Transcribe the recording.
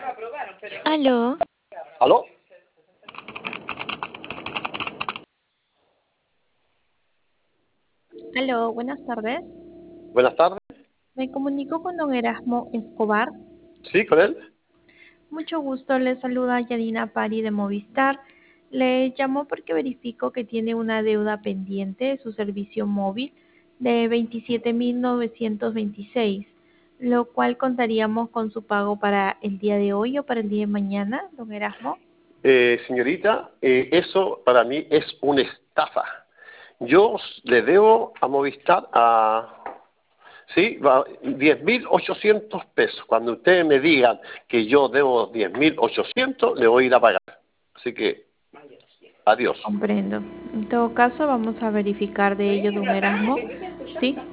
Aló, ¿Aló? aló, buenas tardes. Buenas tardes. Me comunico con don Erasmo Escobar. ¿Sí, con él? Mucho gusto, le saluda Yadina Pari de Movistar. Le llamó porque verificó que tiene una deuda pendiente de su servicio móvil de 27.926, lo cual contaríamos con su pago para el día de hoy o para el día de mañana, don Erasmo. Señorita, eso para mí es una estafa. Yo le debo a Movistar sí, 10.800 pesos. Cuando ustedes me digan que yo debo 10.800, le voy a ir a pagar. Así que, adiós. Comprendo. En todo caso, vamos a verificar de ello, don Erasmo. ¿Sí?